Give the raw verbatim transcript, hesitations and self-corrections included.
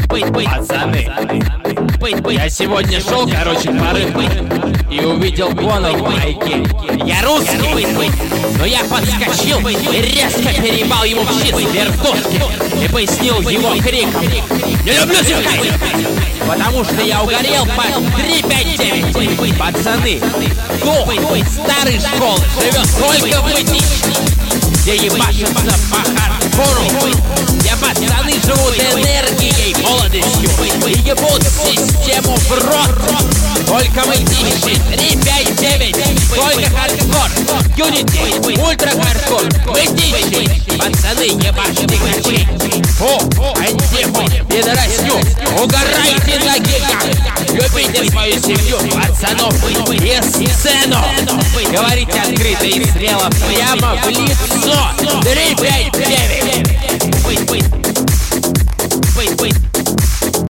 Пацаны, я сегодня шел, короче, по рынку и увидел Гона в майке. Я русский, но я подскочил и резко переебал ему в щит с вертушки и пояснил его криком: «Не люблю зевкать, потому что я угорел по три пять девять. Пацаны, дух старой школы живет только в Мытищах, где ебашатся по хардкору, где пацаны живут энергией, молодостью и ебут систему в рот. Только Мытищи, три пять девять, только хардкор, юнити, ультра хардкор, Мытищи, пацаны, ебашите гачи. Фу, антифу, пидорасню, угорайте на гигах, любите свою семью, пацанов и сцену. Говорите открыто и смело, прямо в лицо. три пять девять.